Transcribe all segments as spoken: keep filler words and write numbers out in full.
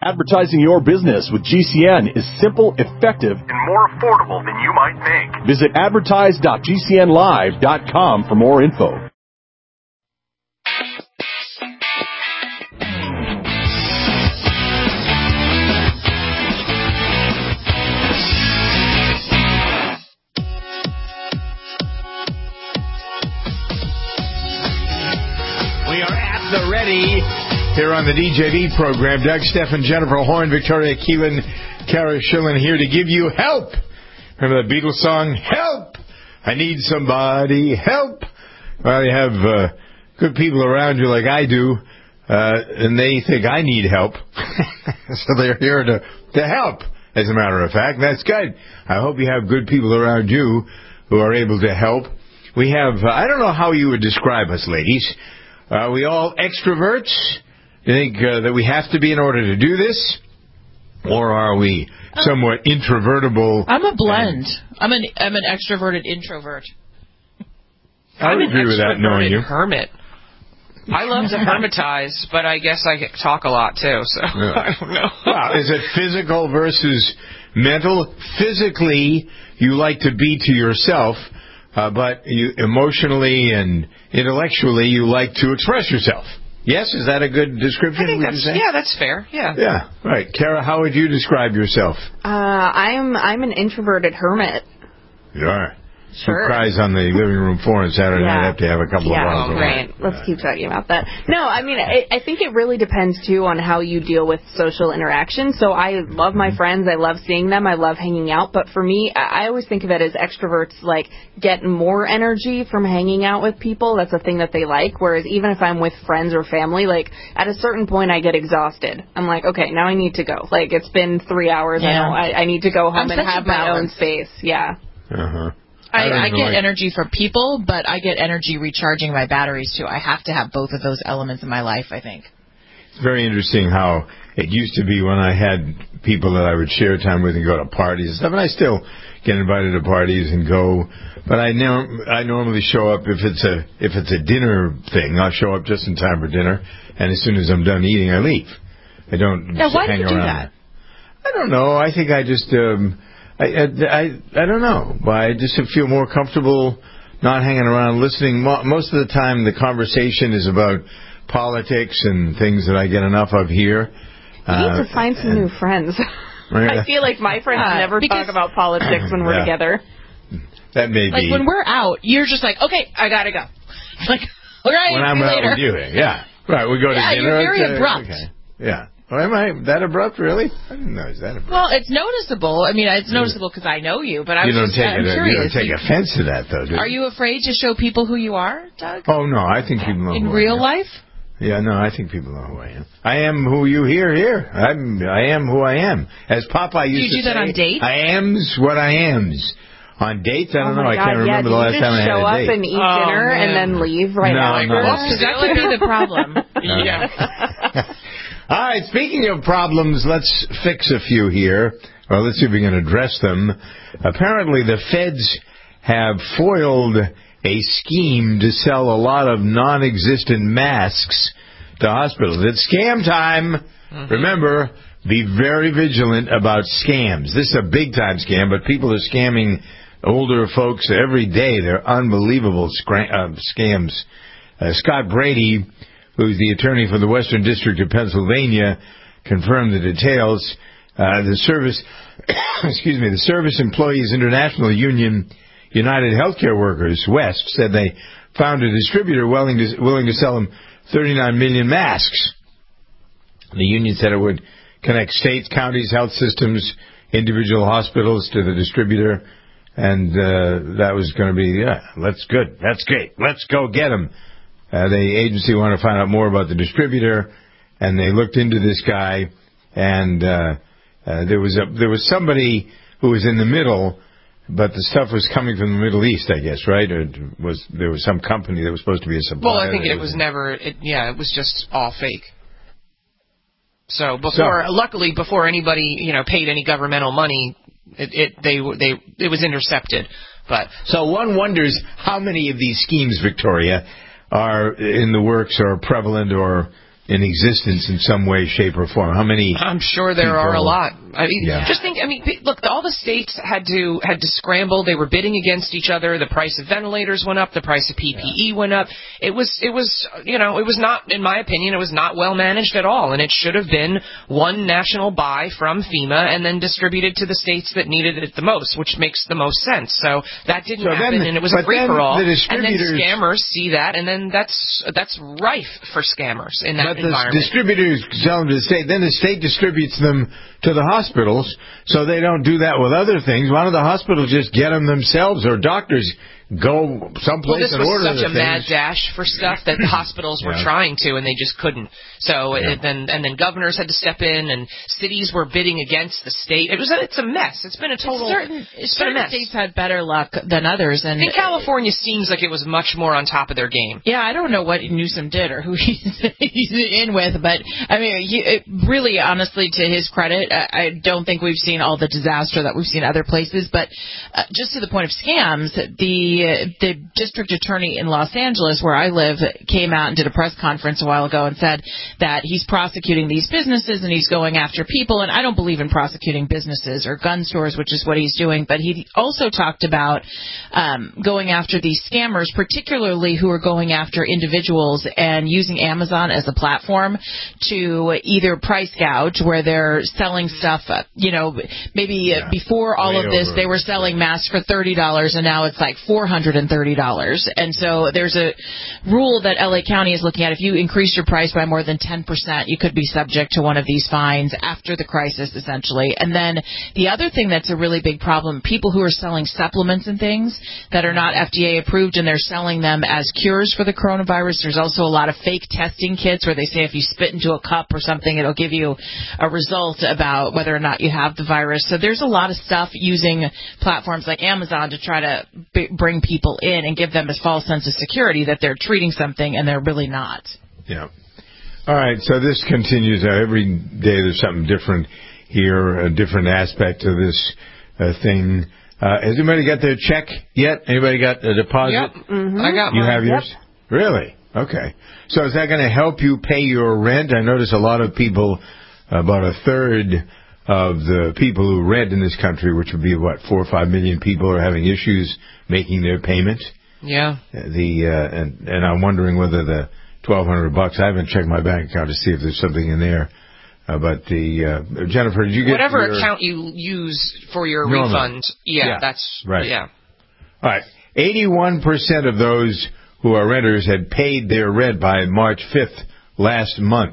Advertising your business with G C N is simple, effective, and more affordable than you might think. Visit advertise dot g c n live dot com for more info. We are at the ready here on the D J V program. Doug, Stephen, Jennifer Horn, Victoria Keelan, Kara Schillen here to give you help. Remember the Beatles song, Help! I need somebody, help! Well, you have uh, good people around you like I do, uh, and they think I need help. So they're here to, to help, as a matter of fact. That's good. I hope you have good people around you who are able to help. We have, uh, I don't know how you would describe us, ladies. Are we all extroverts? Do you think uh, that we have to be in order to do this? Or are we somewhat introvertible? I'm a blend. I'm an I'm an extroverted introvert. I would I'm agree an with that, knowing you. hermit. I love to hermitize, but I guess I talk a lot too, so yeah. I don't know. Well, is it physical versus mental? Physically, you like to be to yourself, uh, but you emotionally and intellectually, you like to express yourself. Yes, is that a good description? I think would that's, you say? yeah, that's fair. Yeah. Yeah, right. Kara, how would you describe yourself? Uh, I'm I'm an introverted hermit. You are. Sure. Who cries on the living room floor on Saturday Yeah. night after you have a couple yeah, of bottles of right. wine? Let's keep talking about that. No, I mean, I, I think it really depends, too, on how you deal with social interaction. So I love my Mm-hmm. friends. I love seeing them. I love hanging out. But for me, I, I always think of it as extroverts, like, get more energy from hanging out with people. That's a thing that they like. Whereas even if I'm with friends or family, like, at a certain point, I get exhausted. I'm like, okay, now I need to go. Like, it's been three hours. Yeah. I know I, I need to go home I'm and such a have my own balance. space. Yeah. Uh-huh. I, I, I get like... energy from people, but I get energy recharging my batteries, too. I have to have both of those elements in my life, I think. It's very interesting how it used to be when I had people that I would share time with and go to parties and stuff, and I still get invited to parties and go, but I now I normally show up if it's a if it's a dinner thing. I'll show up just in time for dinner, and as soon as I'm done eating, I leave. I don't Now, why hang do you do around. that? I don't know. I think I just um, I, I I I don't know. I just feel more comfortable not hanging around listening. Most of the time, the conversation is about politics and things that I get enough of here. You uh, need to find some and, new friends. I feel like my friends Yeah, never talk about politics when we're yeah. together. That may Like, be. when we're out, you're just like, okay, I gotta go. Like, all right, when see I'm you out later. with you, yeah. Right, we go to Yeah, dinner. you're very okay, abrupt. Okay. Yeah. Oh, am I that abrupt, really? I didn't know it's that abrupt. Well, it's noticeable. I mean, it's noticeable because I know you, but I you was don't just, take I'm it. curious. You don't take offense to that, though, do you? Are you afraid to show people who you are, Doug? Oh no, I think people know In who real I am. life? Yeah, no, I think people know who I am. I am who you hear here. I'm. I am who I am. As Popeye used Do you do to say, that on dates? I am's what I am's. On dates, I don't oh know. I my God, can't yeah, remember do the you last just time I had show a up date. and eat Oh, dinner man. and then leave right No, after? no. Because that could be the problem. Yeah. All right, speaking of problems, let's fix a few here. Well, let's see if we can address them. Apparently, the feds have foiled a scheme to sell a lot of non-existent masks to hospitals. It's scam time. Mm-hmm. Remember, be very vigilant about scams. This is a big-time scam, but people are scamming older folks every day. They're unbelievable scra- uh, scams. Uh, Scott Brady, who's the attorney for the Western District of Pennsylvania, confirmed the details. Uh, the service, excuse me, the Service Employees International Union, United Healthcare Workers West, said they found a distributor willing to willing to sell them thirty-nine million masks. The union said it would connect states, counties, health systems, individual hospitals to the distributor, and uh, that was going to be, yeah, that's good, that's great, let's go get them. Uh, the agency wanted to find out more about the distributor, and they looked into this guy, and uh, uh, there was a there was somebody who was in the middle, but the stuff was coming from the Middle East, I guess, right? Or was there was some company that was supposed to be a supplier? Well, I think it was, was never. It, yeah, it was just all fake. So before, so, luckily, before anybody you know paid any governmental money, it, it they they it was intercepted. But so one wonders how many of these schemes, Victoria, are in the works or prevalent or in existence in some way, shape, or form? How many? I'm sure there people, are a lot. I mean, yeah. just think. I mean, look, all the states had to had to scramble. They were bidding against each other. The price of ventilators went up. The price of P P E yeah. went up. It was, it was, you know, it was not, in my opinion, it was not well managed at all. And it should have been one national buy from FEMA and then distributed to the states that needed it the most, which makes the most sense. So that didn't so happen, then, and it was a free for all. The and then scammers see that, and then that's that's rife for scammers in that but environment. The distributors sell them to the state. Then the state distributes them to the hospitals, so they don't do that with other things. Why don't the hospitals just get them themselves, or doctors go someplace and order the things? Well, this was such a things. mad dash for stuff that the hospitals were yeah. trying to, and they just couldn't. So yeah. it, then and then governors had to step in, and cities were bidding against the state. It was a, it's a mess. It's been a total. Certain, it's certain been a mess. states had better luck than others, and in California seems like it was much more on top of their game. Yeah, I don't know what Newsom did or who he's, he's in with, but I mean, he, it, really, honestly, to his credit, I, I don't think we've seen all the disaster that we've seen other places. But uh, just to the point of scams, the the district attorney in Los Angeles, where I live, came out and did a press conference a while ago and said that he's prosecuting these businesses and he's going after people. And I don't believe in prosecuting businesses or gun stores, which is what he's doing. But he also talked about um, going after these scammers, particularly who are going after individuals and using Amazon as a platform to either price gouge, where they're selling stuff, uh, you know, maybe yeah. before all Way of this, over. they were selling masks for thirty dollars, and now it's like four hundred thirty dollars. And so there's a rule that L A County is looking at. If you increase your price by more than ten percent, you could be subject to one of these fines after the crisis, essentially. And then the other thing that's a really big problem, people who are selling supplements and things that are not F D A approved, and they're selling them as cures for the coronavirus. There's also a lot of fake testing kits where they say if you spit into a cup or something, it'll give you a result about whether or not you have the virus. So there's a lot of stuff using platforms like Amazon to try to b- bring people in and give them a false sense of security that they're treating something and they're really not. Yeah. All right, so this continues. Uh, every day there's something different here, a different aspect of this uh, thing. Uh, has anybody got their check yet? Anybody got a deposit? Yep. Mm-hmm. I got mine. You have yours? Yep. Really? Okay. So is that going to help you pay your rent? I notice a lot of people, about a third of the people who rent in this country, which would be, what, four or five million people, are having issues making their payment. Yeah. The uh, and, and I'm wondering whether the twelve hundred bucks, I haven't checked my bank account to see if there's something in there. Uh, but the, uh, Jennifer, did you get whatever your, account you use for your normal. refund? Yeah, yeah, that's, right. Yeah. All right. eighty-one percent of those who are renters had paid their rent by March fifth last month.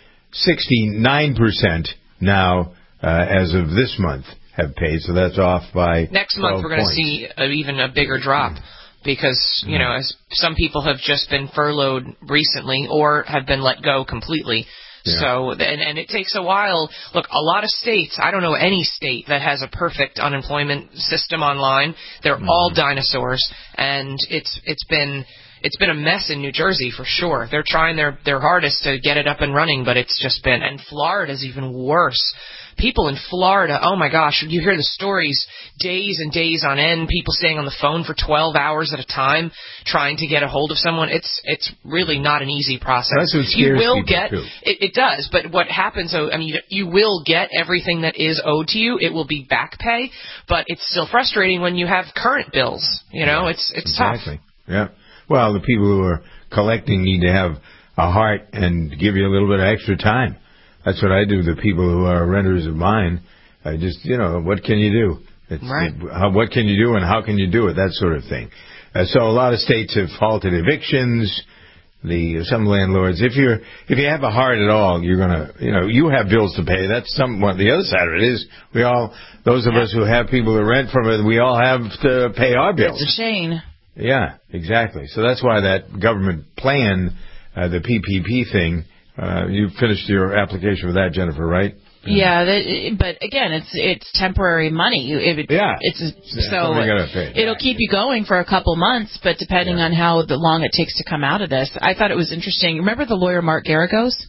sixty-nine percent now, uh, as of this month, have paid. So that's off by Next month we're going to see a, even a bigger drop. Because, you know, as some people have just been furloughed recently or have been let go completely. Yeah. So, and, and it takes a while. Look, a lot of states, I don't know any state that has a perfect unemployment system online. They're mm-hmm. all dinosaurs. And it's it's been it's been a mess in New Jersey for sure. They're trying their, their hardest to get it up and running, but it's just been, and Florida's even worse. People in Florida, oh my gosh, you hear the stories days and days on end, people staying on the phone for twelve hours at a time trying to get a hold of someone. It's it's really not an easy process. That's what scares you will people get too. It, it does, but what happens, I mean, you will get everything that is owed to you. It will be back pay, but it's still frustrating when you have current bills. You know, it's it's exactly. tough. Yeah. Well, the people who are collecting need to have a heart and give you a little bit of extra time. That's what I do. The people who are renters of mine, I just, you know, what can you do? It's, right. It, how, what can you do and how can you do it? That sort of thing. Uh, so a lot of states have halted evictions. The some landlords, if you're if you have a heart at all, you're gonna, you know, you have bills to pay. That's some. Well, the other side of it is we all, those of yeah. us who have people who rent from it, we all have to pay our bills. It's a chain. Yeah, exactly. So that's why that government plan, uh, the P P P thing. Uh, you finished your application with that, Jennifer, right? Yeah, that, but again, it's it's temporary money. It, yeah, it's a, yeah, so it'll keep you going for a couple months, but depending yeah. on how the long it takes to come out of this, I thought it was interesting. Remember the lawyer Mark Garagos?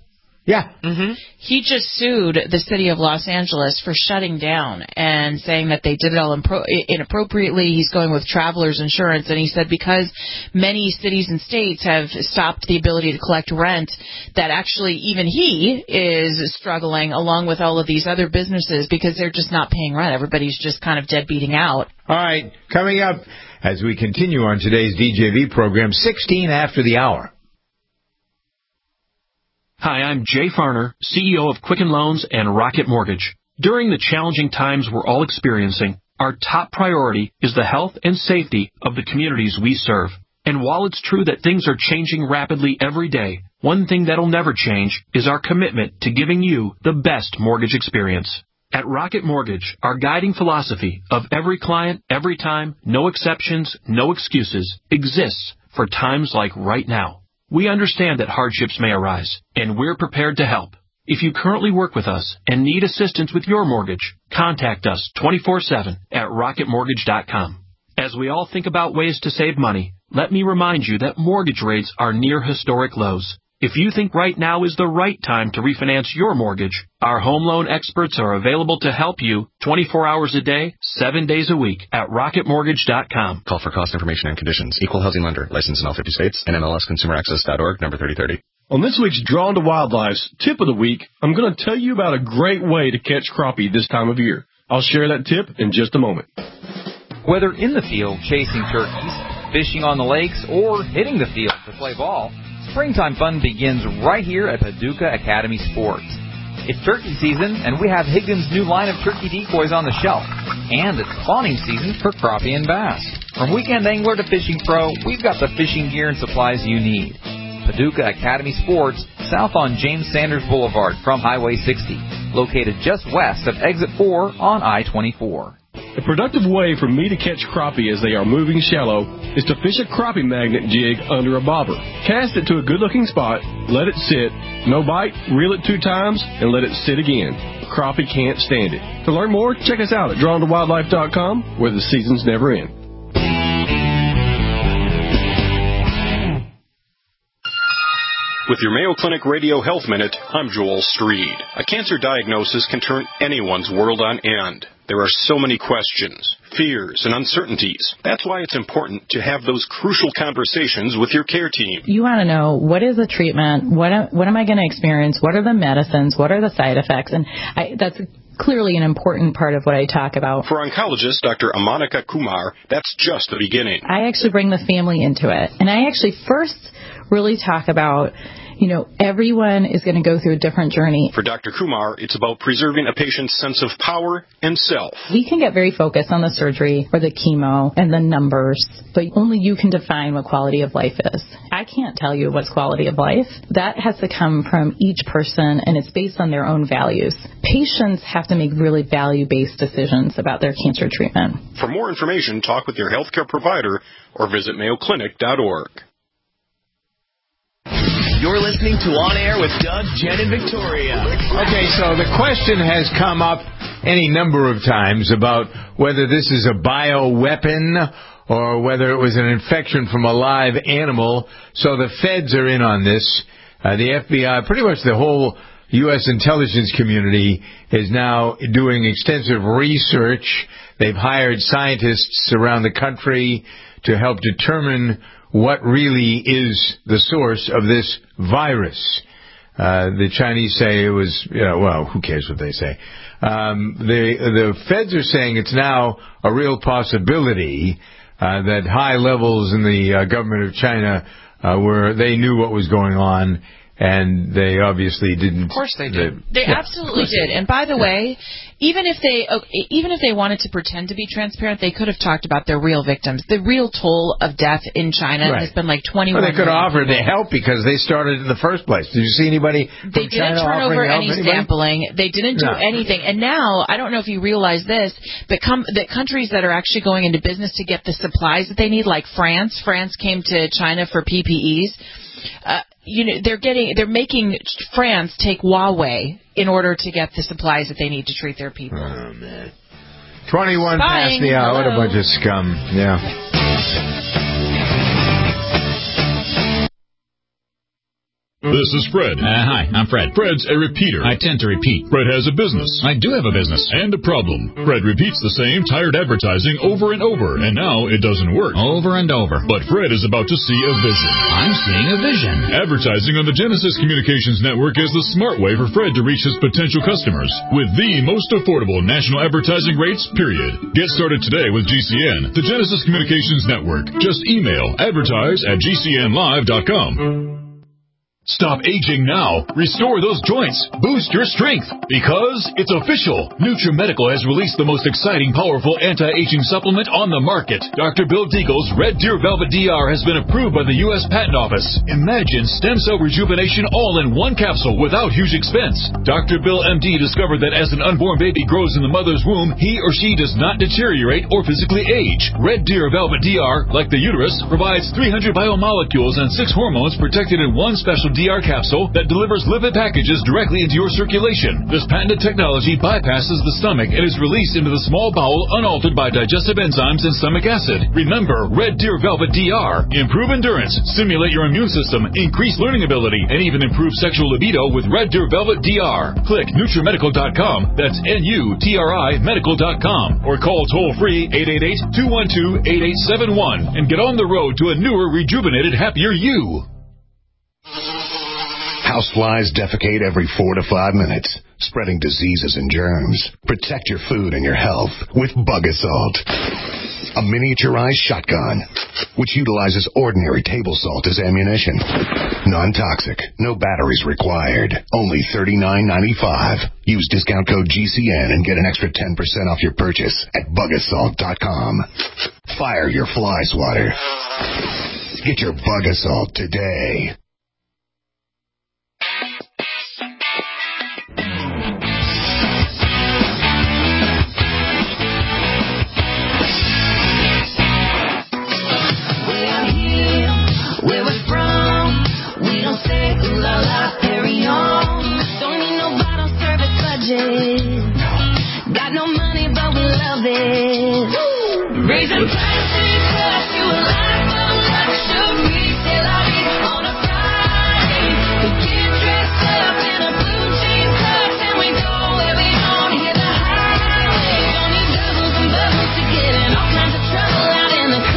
Yeah. Mm-hmm. He just sued the city of Los Angeles for shutting down and saying that they did it all impro- inappropriately. He's going with Travelers Insurance, and he said because many cities and states have stopped the ability to collect rent, that actually even he is struggling along with all of these other businesses because they're just not paying rent. Everybody's just kind of dead beating out. All right, coming up as we continue on today's D J V program, sixteen after the hour. Hi, I'm Jay Farner, C E O of Quicken Loans and Rocket Mortgage. During the challenging times we're all experiencing, our top priority is the health and safety of the communities we serve. And while it's true that things are changing rapidly every day, one thing that'll never change is our commitment to giving you the best mortgage experience. At Rocket Mortgage, our guiding philosophy of every client, every time, no exceptions, no excuses, exists for times like right now. We understand that hardships may arise, and we're prepared to help. If you currently work with us and need assistance with your mortgage, contact us twenty-four seven at rocket mortgage dot com. As we all think about ways to save money, let me remind you that mortgage rates are near historic lows. If you think right now is the right time to refinance your mortgage, our home loan experts are available to help you twenty-four hours a day, seven days a week at rocket mortgage dot com. Call for cost information and conditions. Equal housing lender. Licensed in all fifty states. N M L S consumer access dot org, number thirty thirty. On this week's Drawn to Wildlife's Tip of the Week, I'm going to tell you about a great way to catch crappie this time of year. I'll share that tip in just a moment. Whether in the field chasing turkeys, fishing on the lakes, or hitting the field to play ball, springtime fun begins right here at Paducah Academy Sports. It's turkey season, and we have Higgins' new line of turkey decoys on the shelf. And it's spawning season for crappie and bass. From weekend angler to fishing pro, we've got the fishing gear and supplies you need. Paducah Academy Sports, south on James Sanders Boulevard from Highway sixty, located just west of Exit four on I twenty-four. A productive way for me to catch crappie as they are moving shallow is to fish a crappie magnet jig under a bobber. Cast it to a good-looking spot, let it sit, no bite, reel it two times, and let it sit again. Crappie can't stand it. To learn more, check us out at drawn to wildlife dot com, where the seasons never end. With your Mayo Clinic Radio Health Minute, I'm Joel Streed. A cancer diagnosis can turn anyone's world on end. There are so many questions, fears, and uncertainties. That's why it's important to have those crucial conversations with your care team. You want to know, what is the treatment? What am, what am I going to experience? What are the medicines? What are the side effects? And I, that's clearly an important part of what I talk about. For oncologist Doctor Amanika Kumar, that's just the beginning. I actually bring the family into it. And I actually first really talk about, you know, everyone is going to go through a different journey. For Doctor Kumar, it's about preserving a patient's sense of power and self. We can get very focused on the surgery or the chemo and the numbers, but only you can define what quality of life is. I can't tell you what's quality of life. That has to come from each person, and it's based on their own values. Patients have to make really value-based decisions about their cancer treatment. For more information, talk with your healthcare provider or visit mayo clinic dot org. You're listening to On Air with Doug, Jen, and Victoria. Okay, so the question has come up any number of times about whether this is a bioweapon or whether it was an infection from a live animal. So the feds are in on this. Uh, the F B I, pretty much the whole U S intelligence community is now doing extensive research. They've hired scientists around the country to help determine what really is the source of this virus. Uh, the Chinese say it was, you know, well, who cares what they say? Um, the, the feds are saying it's now a real possibility uh, that high levels in the uh, government of China uh, where they knew what was going on, and they obviously didn't. Of course they did. They yeah, absolutely did. And by the way, even if they even if they wanted to pretend to be transparent, they could have talked about their real victims. The real toll of death in China right. has been like twenty-one. Well, they could have offered the help because they started in the first place. Did you see anybody from They didn't China turn over any anybody? sampling. They didn't do no. anything. And now, I don't know if you realize this, but com- that countries that are actually going into business to get the supplies that they need, like France. France came to China for P P Es. Uh, you know, they're getting, they're making France take Huawei in order to get the supplies that they need to treat their people. Oh, man. twenty-one Spying. Past the hour. Hello. What a bunch of scum. Yeah. This is Fred. Uh, hi, I'm Fred. Fred's a repeater. I tend to repeat. Fred has a business. I do have a business. And a problem. Fred repeats the same tired advertising over and over, and now it doesn't work. Over and over. But Fred is about to see a vision. I'm seeing a vision. Advertising on the Genesis Communications Network is the smart way for Fred to reach his potential customers with the most affordable national advertising rates, period. Get started today with G C N, the Genesis Communications Network. Just email advertise at g c n live dot com. Stop aging now. Restore those joints. Boost your strength. Because it's official. NutriMedical has released the most exciting, powerful anti-aging supplement on the market. Doctor Bill Deagle's Red Deer Velvet D R has been approved by the U S Patent Office. Imagine stem cell rejuvenation all in one capsule without huge expense. Doctor Bill M D discovered that as an unborn baby grows in the mother's womb, he or she does not deteriorate or physically age. Red Deer Velvet D R, like the uterus, provides three hundred biomolecules and six hormones protected in one special D R capsule that delivers lipid packages directly into your circulation. This patented technology bypasses the stomach and is released into the small bowel unaltered by digestive enzymes and stomach acid. Remember, Red Deer Velvet D R. Improve endurance, stimulate your immune system, increase learning ability, and even improve sexual libido with Red Deer Velvet D R. Click NutriMedical dot com. That's N U T R I medical dot com. Or call toll-free eight eight eight, two one two, eight eight seven one and get on the road to a newer, rejuvenated, happier you. Houseflies defecate every four to five minutes, spreading diseases and germs. Protect your food and your health with Bug Assault, a miniaturized shotgun which utilizes ordinary table salt as ammunition. Non-toxic, no batteries required. Only thirty-nine ninety-five. Use discount code G C N and get an extra ten percent off your purchase at bug assault dot com. Fire your fly swatter. Get your Bug Assault today. Got no money, but we love it. Raising prices, cost you a life of luxury. Till I eat on a Friday. We get dressed up in a blue jean tux and we go where we don't hear the highway. Don't need doubles and bubbles to get in all kinds of trouble out in the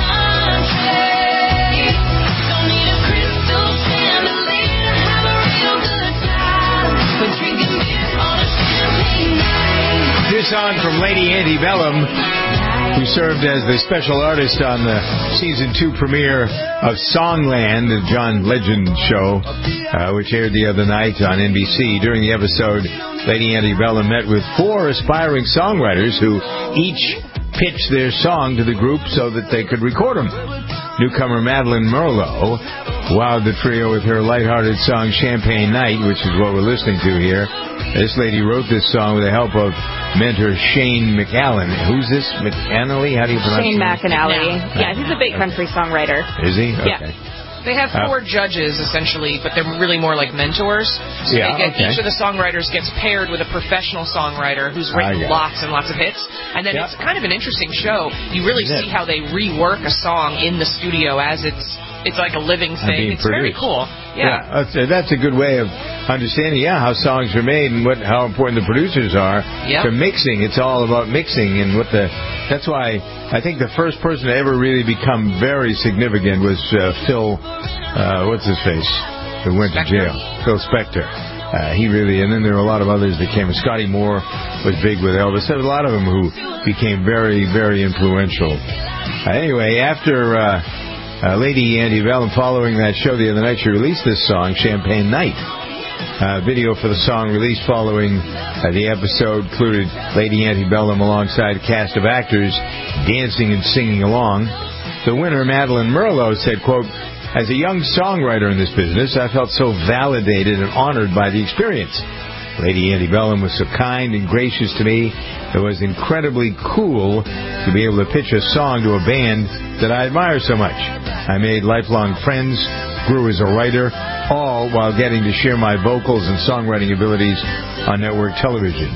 country. Don't need a crystal chandelier to have a real good time. We're drinking beer on a champagne night. This on from Lady Antebellum, who served as the special artist on the season two premiere of Songland, the John Legend show, uh, which aired the other night on N B C. During the episode, Lady Antebellum met with four aspiring songwriters who each pitched their song to the group so that they could record them. Newcomer Madeline Merlo wowed the trio with her lighthearted song Champagne Night, which is what we're listening to here. This lady wrote this song with the help of mentor Shane McAllen. Who's this? McAnally? How do you pronounce Shane it? McAnally. Yeah, he's a big country songwriter. Is he? Okay. Yeah. They have four uh, judges, essentially, but they're really more like mentors. So yeah, they get, okay. each of the songwriters gets paired with a professional songwriter who's written lots and lots of hits. And then yep. it's kind of an interesting show. You really see how they rework a song in the studio as it's it's like a living thing. It's produced. Very cool. Yeah, yeah that's, a, that's a good way of understanding, yeah, how songs are made and what how important the producers are yep. to mixing. It's all about mixing and what the. That's why I think the first person to ever really become very significant was uh, Phil. Uh, what's his face? Who went Spector. to jail? Phil Spector. Uh, he really, and then there were a lot of others that came. Scotty Moore was big with Elvis. There were a lot of them who became very, very influential. Uh, anyway, after. Uh, Uh, Lady Antebellum, following that show the other night, she released this song, Champagne Night. Uh, video for the song released following uh, the episode included Lady Antebellum alongside a cast of actors dancing and singing along. The winner, Madeline Merlo, said, quote, "As a young songwriter in this business, I felt so validated and honored by the experience. Lady Antebellum was so kind and gracious to me. It was incredibly cool to be able to pitch a song to a band that I admire so much. I made lifelong friends, grew as a writer, all while getting to share my vocals and songwriting abilities on network television."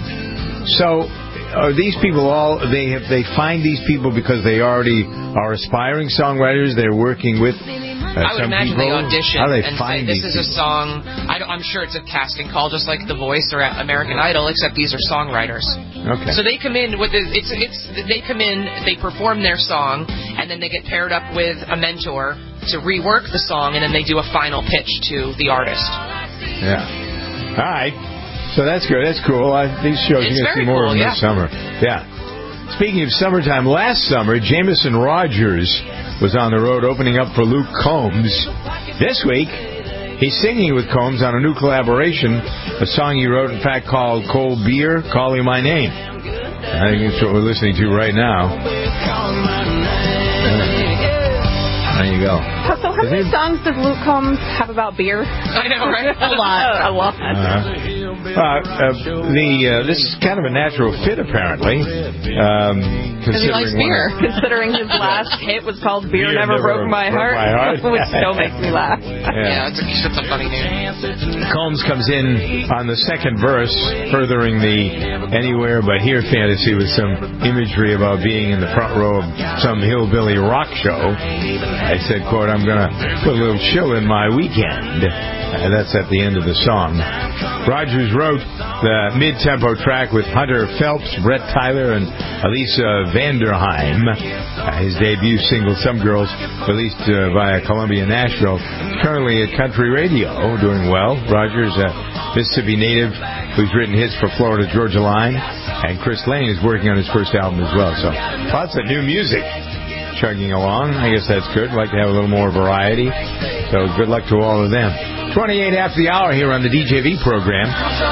So, are these people all, they have, they find these people because they already are aspiring songwriters, they're working with Uh, I would some imagine people, they audition how they and find say, this these is a people? song, I don't, I'm sure it's a casting call, just like The Voice or American Idol, except these are songwriters. Okay. So they come in with, the, it's, it's, they come in, they perform their song, and then they get paired up with a mentor to rework the song, and then they do a final pitch to the artist. Yeah. All right. So that's good. That's cool. I, these shows, It's you're going to see very more cool, of them yeah. this summer. Yeah. Speaking of summertime, last summer, Jameson Rogers was on the road opening up for Luke Combs. This week, he's singing with Combs on a new collaboration, a song he wrote, in fact, called Cold Beer, Calling My Name. I think that's what we're listening to right now. There you go. So how many songs does Luke Combs have about beer? I know, right? A lot. A lot. Uh, uh, uh, the uh, this is kind of a natural fit, apparently. Um, Because he likes beer. Of, Considering his last hit was called Beer, Beer Never, Never Broke My Broke Heart, My Heart. which still makes me laugh. Yeah, it's a, it's a funny name. Combs comes in on the second verse, furthering the Anywhere But Here fantasy with some imagery about being in the front row of some hillbilly rock show. I said, quote, I'm going to put a little chill in my weekend. Uh, that's at the end of the song. Rogers wrote the mid-tempo track with Hunter Phelps, Brett Tyler, and Elisa Vanderheim. Uh, his debut single, Some Girls, released uh, via Columbia Nashville, currently at country radio, doing well. Rogers, a Mississippi native who's written hits for Florida Georgia Line, and Chris Lane is working on his first album as well. So lots of new music chugging along. I guess that's good. Like to have a little more variety. So good luck to all of them. twenty-eight after the hour here on the D J V program.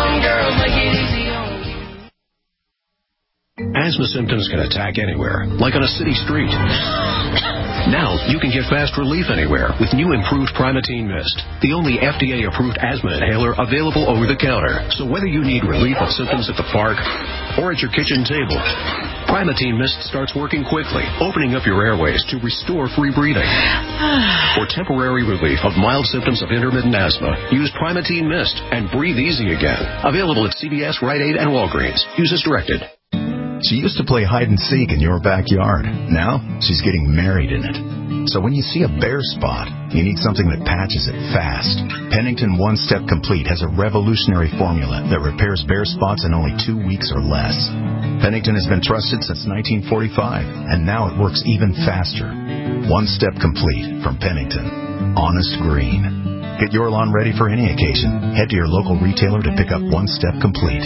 Asthma symptoms can attack anywhere, like on a city street. Now you can get fast relief anywhere with new improved Primatene Mist, the only F D A-approved asthma inhaler available over the counter. So whether you need relief of symptoms at the park or at your kitchen table, Primatene Mist starts working quickly, opening up your airways to restore free breathing. For temporary relief of mild symptoms of intermittent asthma, use Primatene Mist and breathe easy again. Available at C V S, Rite Aid, and Walgreens. Use as directed. She used to play hide and seek in your backyard. Now, she's getting married in it. So when you see a bare spot, you need something that patches it fast. Pennington One Step Complete has a revolutionary formula that repairs bare spots in only two weeks or less. Pennington has been trusted since nineteen forty-five, and now it works even faster. One Step Complete from Pennington. Honest green. Get your lawn ready for any occasion. Head to your local retailer to pick up One Step Complete.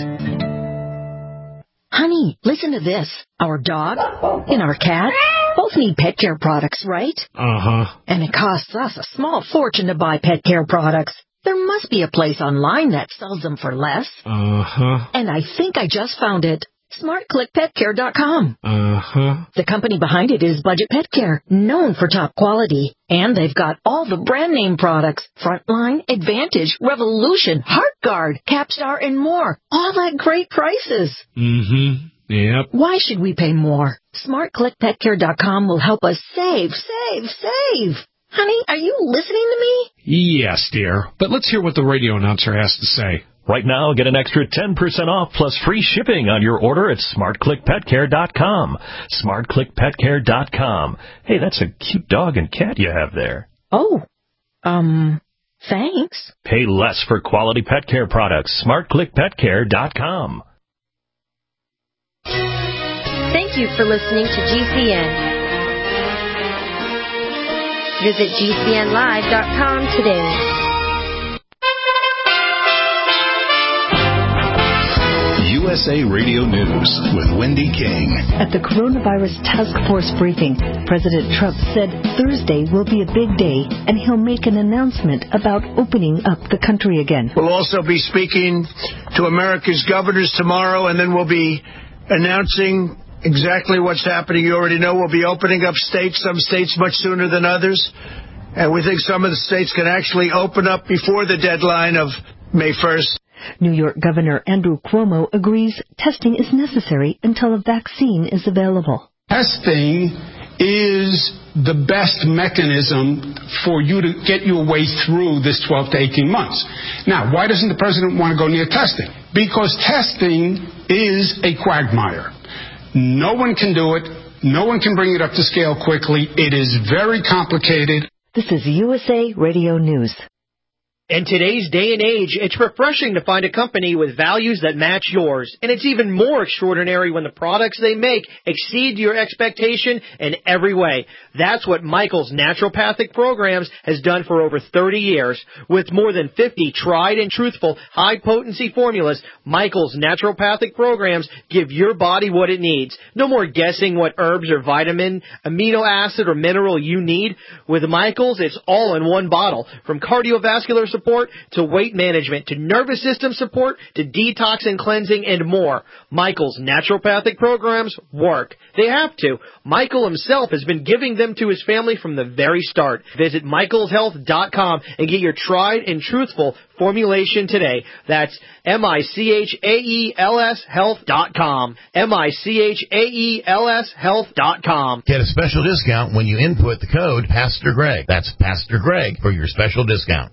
Honey, listen to this. Our dog and our cat both need pet care products, right? Uh-huh. And it costs us a small fortune to buy pet care products. There must be a place online that sells them for less. Uh-huh. And I think I just found it. smart click pet care dot com. Uh-huh. The company behind it is Budget Pet Care, known for top quality. And they've got all the brand name products. Frontline, Advantage, Revolution, HeartGuard, Capstar, and more. All at great prices. Mm-hmm. Yep. Why should we pay more? smart click pet care dot com will help us save, save, save. Honey, are you listening to me? Yes, dear. But let's hear what the radio announcer has to say. Right now, get an extra ten percent off plus free shipping on your order at smart click pet care dot com. smart click pet care dot com. Hey, that's a cute dog and cat you have there. Oh, um, thanks. Pay less for quality pet care products. smart click pet care dot com. Thank you for listening to G C N. Visit G C N live dot com today. U S A Radio News with Wendy King. At the Coronavirus Task Force briefing, President Trump said Thursday will be a big day and he'll make an announcement about opening up the country again. We'll also be speaking to America's governors tomorrow, and then we'll be announcing exactly what's happening. You already know we'll be opening up states, some states much sooner than others. And we think some of the states can actually open up before the deadline of May first. New York Governor Andrew Cuomo agrees testing is necessary until a vaccine is available. Testing is the best mechanism for you to get your way through this twelve to eighteen months. Now, why doesn't the president want to go near testing? Because testing is a quagmire. No one can do it. No one can bring it up to scale quickly. It is very complicated. This is U S A Radio News. In today's day and age, it's refreshing to find a company with values that match yours. And it's even more extraordinary when the products they make exceed your expectation in every way. That's what Michael's Naturopathic Programs has done for over thirty years. With more than fifty tried and truthful high-potency formulas, Michael's Naturopathic Programs give your body what it needs. No more guessing what herbs or vitamin, amino acid, or mineral you need. With Michael's, it's all in one bottle. From cardiovascular support to weight management to nervous system support to detox and cleansing and more. Michael's Naturopathic Programs work. They have to. Michael himself has been giving them to his family from the very start. Visit michaels health dot com and get your tried and truthful formulation today. That's M I C H A E L S health dot com. M I C H A E L S health dot com. Get a special discount when you input the code Pastor Greg. That's Pastor Greg for your special discount.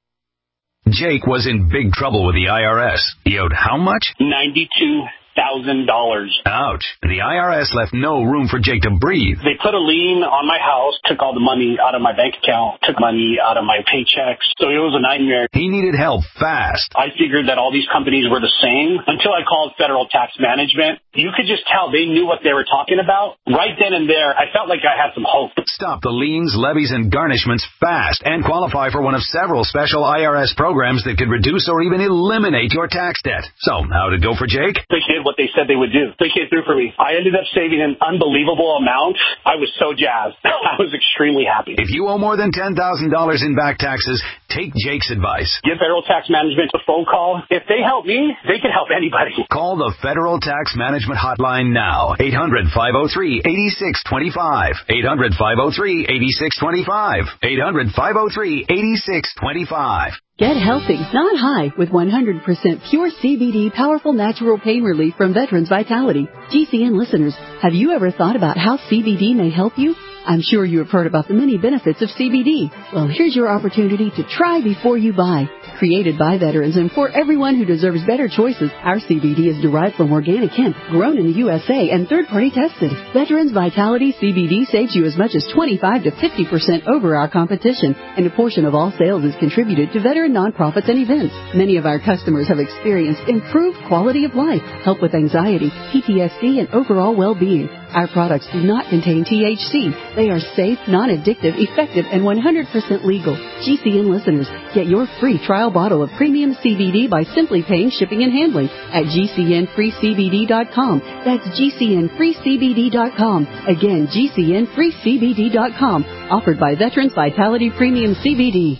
Jake was in big trouble with the I R S. He owed how much? ninety-two thousand dollars. Ouch. The I R S left no room for Jake to breathe. They put a lien on my house, took all the money out of my bank account, took money out of my paychecks. So it was a nightmare. He needed help fast. I figured that all these companies were the same until I called Federal Tax Management. You could just tell they knew what they were talking about. Right then and there, I felt like I had some hope. Stop the liens, levies, and garnishments fast and qualify for one of several special I R S programs that could reduce or even eliminate your tax debt. So, how'd it go for Jake? They did what they said they would do. They came through for me. I ended up saving an unbelievable amount. I was so jazzed. I was extremely happy. If you owe more than ten thousand dollars in back taxes, take Jake's advice. Give Federal Tax Management a phone call. If they help me, they can help anybody. Call the Federal Tax Management Hotline now. eight hundred, five oh three, eight six two five. eight hundred, five oh three, eight six two five. eight hundred, five oh three, eight six two five. Get healthy, not high, with one hundred percent pure C B D powerful natural pain relief from Veterans Vitality. G C N listeners, have you ever thought about how C B D may help you? I'm sure you have heard about the many benefits of C B D. Well, here's your opportunity to try before you buy. Created by veterans and for everyone who deserves better choices, our C B D is derived from organic hemp, grown in the U S A and third-party tested. Veterans Vitality C B D saves you as much as twenty-five to fifty percent over our competition, and a portion of all sales is contributed to veteran nonprofits and events. Many of our customers have experienced improved quality of life, help with anxiety, P T S D, and overall well-being. Our products do not contain T H C. They are safe, non-addictive, effective, and one hundred percent legal. G C N listeners, get your free trial bottle of premium C B D by simply paying shipping and handling at G C N free C B D dot com. That's G C N free C B D dot com. Again, G C N free C B D dot com. Offered by Veterans Vitality Premium C B D.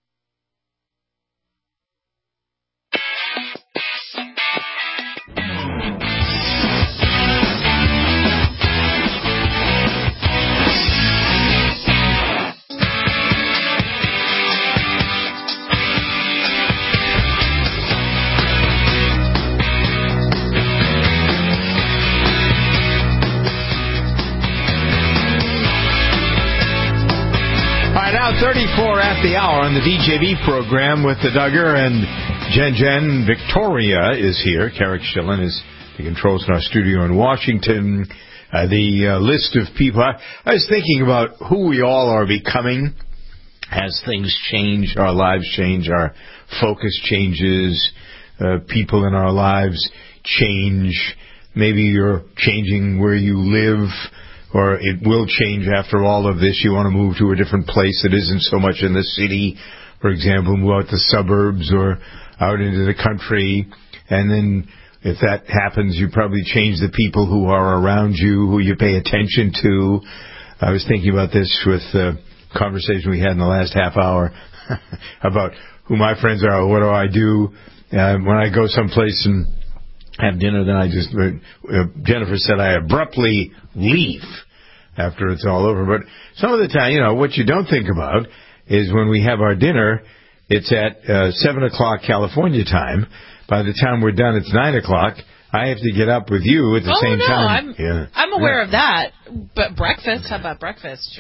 thirty-four at the hour on the D J V program with the Duggar and Jen Jen. Victoria is here. Carrick Schillen is the controls in our studio in Washington. Uh, the uh, list of people. I, I was thinking about who we all are becoming as things change, our lives change, our focus changes, uh, people in our lives change. Maybe you're changing where you live, or it will change after all of this. You want to move to a different place that isn't so much in the city, for example, move out to suburbs or out into the country. And then if that happens, you probably change the people who are around you, who you pay attention to. I was thinking about this with the conversation we had in the last half hour about who my friends are, what do I do. Uh, when I go someplace and have dinner, then I just, uh, Jennifer said I abruptly leave after it's all over. But some of the time, you know, what you don't think about is when we have our dinner, it's at uh, seven o'clock California time. By the time we're done, it's nine o'clock. I have to get up with you at the oh, same no, time. I'm, yeah. I'm aware yeah. of that. But breakfast? How about breakfast?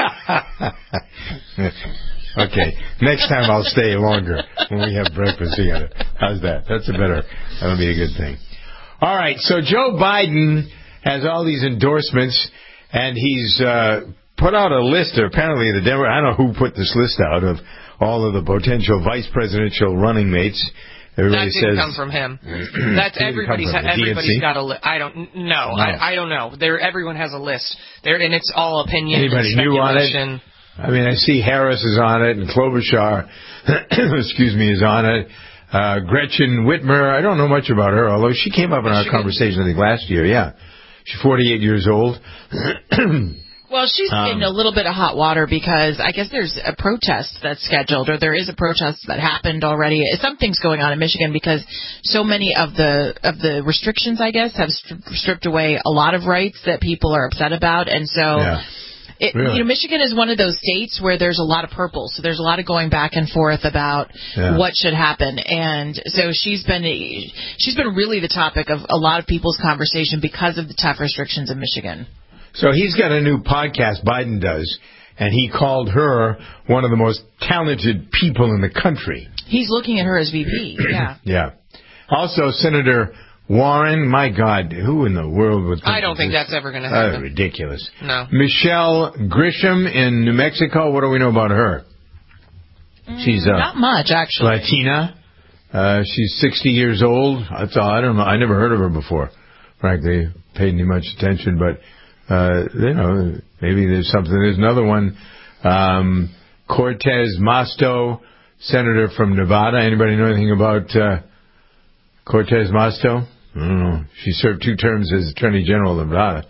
Okay, next time I'll stay longer when we have breakfast together. How's that? That's a better, that'll be a good thing. All right, so Joe Biden has all these endorsements, and he's uh, put out a list, or apparently the Denver, I don't know who put this list out, of all of the potential vice presidential running mates. Everybody that didn't says, come from him. That's everybody's. from Everybody's D N C? got a list. I don't know. No. I, I don't know. There, everyone has a list. There, and it's all opinion. Anybody and new on speculation. it? I mean, I see Harris is on it, and Klobuchar, excuse me, is on it. Uh, Gretchen Whitmer, I don't know much about her, although she came up in our conversation, I think, last year. Yeah, she's forty-eight years old. Well, she's Um, in a little bit of hot water because I guess there's a protest that's scheduled, or there is a protest that happened already. Something's going on in Michigan because so many of the of the restrictions, I guess, have stri- stripped away a lot of rights that people are upset about, and so. Yeah. It, Really? You know, Michigan is one of those states where there's a lot of purple, so there's a lot of going back and forth about Yeah. what should happen, and so she's been she's been really the topic of a lot of people's conversation because of the tough restrictions in Michigan. So he's got a new podcast, Biden does, and he called her one of the most talented people in the country. He's looking at her as V P. Yeah. Yeah. Also, Senator Warren, my God, who in the world would think I don't think this? that's ever going to Uh, happen. ridiculous. No. Michelle Grisham in New Mexico, what do we know about her? She's uh, Not much, actually. Latina. Uh, she's sixty years old. That's all. I don't know. I never heard of her before. Frankly, paid any much attention, but uh, you know, maybe there's something. There's another one. Um, Cortez Masto, senator from Nevada. Anybody know anything about uh, Cortez Masto? I don't know. She served two terms as Attorney General of Nevada.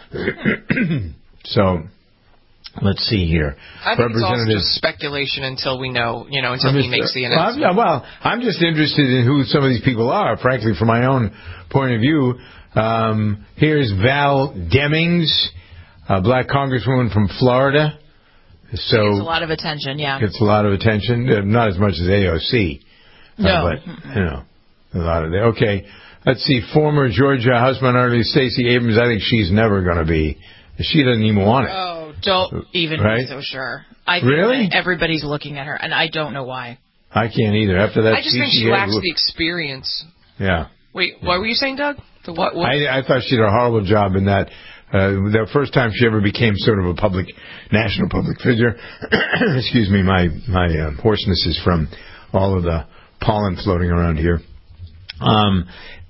So, let's see here. I think it's also just speculation until we know, you know, until I'm he just- makes the well, I'm, announcement. well, I'm just interested in who some of these people are, frankly, from my own point of view. Um, here's Val Demings, a black congresswoman from Florida. So Gets a lot of attention, yeah. gets a lot of attention, uh, not as much as A O C. uh, No. but, you know, a lot of that. Okay, let's see. Former Georgia House Minority Stacey Abrams, I think she's never going to be. She doesn't even want it. Oh, don't even Right? be so sure. I think Really? that everybody's looking at her, and I don't know why. I can't either. After that I just speech think she had, lacks the experience. Yeah. Wait, what were you saying, Doug? The what? what? I, I thought she did a horrible job in that. Uh, the first time she ever became sort of a public, national public figure. Excuse me, my my uh, hoarseness is from all of the pollen floating around here. Um,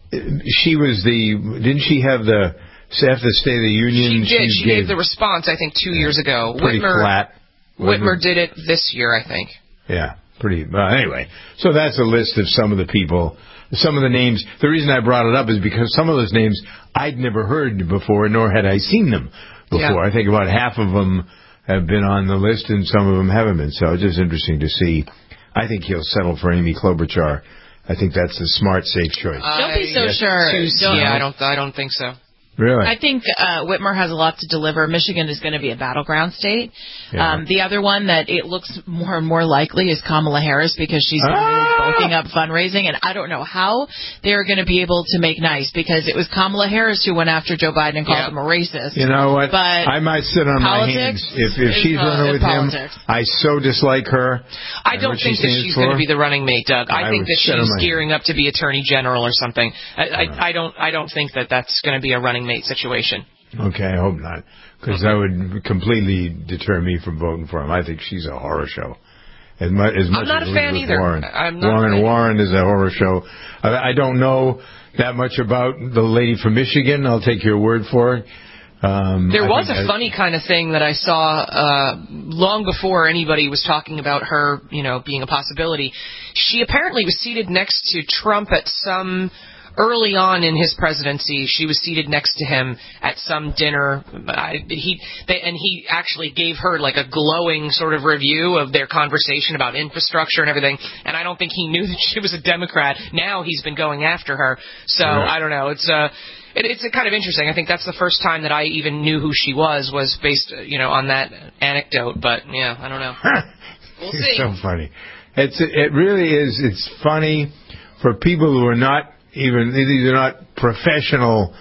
she was the. Didn't she have the after the State of the Union? She did. She gave, the response, I think, two years ago. pretty Whitmer, flat. Whitmer did it this year, I think. Yeah, pretty. Well, anyway, so that's a list of some of the people, some of the names. The reason I brought it up is because some of those names I'd never heard before, nor had I seen them before. Yeah. I think about half of them have been on the list, and some of them haven't been. So it's just interesting to see. I think he'll settle for Amy Klobuchar. I think that's a smart, safe choice. Don't be so I- sure. Too- Don't- yeah, I don't. I don't think so. Really? I think uh, Whitmer has a lot to deliver. Michigan is going to be a battleground state. Yeah. Um, the other one that it looks more and more likely is Kamala Harris because she's been really bulking up fundraising, and I don't know how they're going to be able to make nice because it was Kamala Harris who went after Joe Biden and called Yeah. him a racist. You know what? But I might sit on my hands politics if if is, she's uh, running is with politics. him. I so dislike her. I and don't what she think that stands she's going for. to be the running mate, Doug. I, I think would that sit on she's my gearing up to be Attorney General or something. I, I, I don't. I don't think that that's going to be a running mate situation. Okay, I hope not, because that would completely deter me from voting for him. I think she's a horror show. As much, as much I'm not as a fan Elizabeth either. Warren. I'm not a Warren fan. Warren is a horror show. I, I don't know that much about the lady from Michigan. I'll take your word for it. Um, There I was think a I- funny kind of thing that I saw uh, long before anybody was talking about her, you know, being a possibility. She apparently was seated next to Trump at some early on in his presidency. She was seated next to him at some dinner. I, he they, and he actually gave her like a glowing sort of review of their conversation about infrastructure and everything. And I don't think he knew that she was a Democrat. Now he's been going after her. So Right. I don't know. It's uh It, it's a kind of interesting. I think that's the first time that I even knew who she was, was based, uh, you know, on that anecdote. But, yeah, I don't know. We'll see. It's so funny. It's it really is. It's funny for people who are not even they're not professional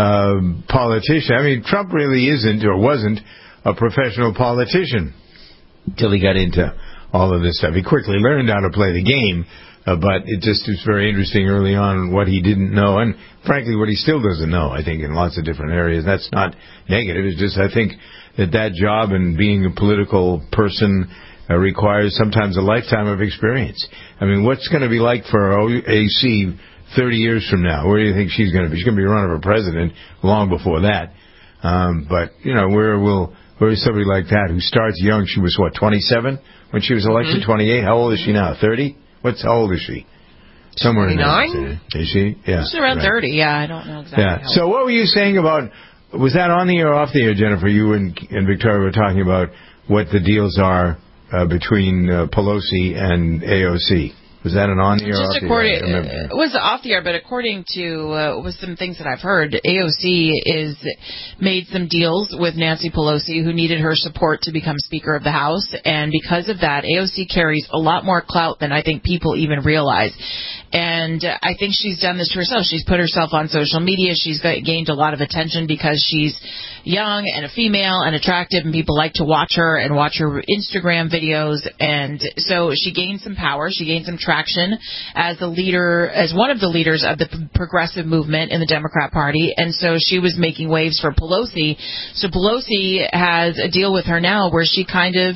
um, politicians. I mean, Trump really isn't or wasn't a professional politician until he got into all of this stuff. He quickly learned how to play the game Uh, but it just was very interesting early on what he didn't know, and frankly, what he still doesn't know, I think, in lots of different areas. That's not negative. It's just, I think, that that job and being a political person uh, requires sometimes a lifetime of experience. I mean, what's going to be like for O A C thirty years from now? Where do you think she's going to be? She's going to be running for president long before that. Um, but, you know, where will where is somebody like that who starts young? She was, what, twenty-seven when she was elected? Mm-hmm. twenty-eight? How old is she now? thirty? What's how old is she? Somewhere in there. Is she? Yeah. She's around right. thirty. Yeah, I don't know exactly. Yeah. How So what were you saying about? Was that on the air or off the air, Jennifer? You and, and Victoria were talking about what the deals are uh, between uh, Pelosi and A O C. Was that an on the air or off the air? It was off the air, but according to uh, was some things that I've heard, A O C is made some deals with Nancy Pelosi, who needed her support to become Speaker of the House, and because of that, A O C carries a lot more clout than I think people even realize. And uh, I think she's done this to herself. She's put herself on social media. She's got, gained a lot of attention because she's young and a female and attractive, and people like to watch her and watch her Instagram videos. And so she gained some power. She gained some traction as the leader, as one of the leaders of the progressive movement in the Democrat Party. And so she was making waves for Pelosi. So Pelosi has a deal with her now where she kind of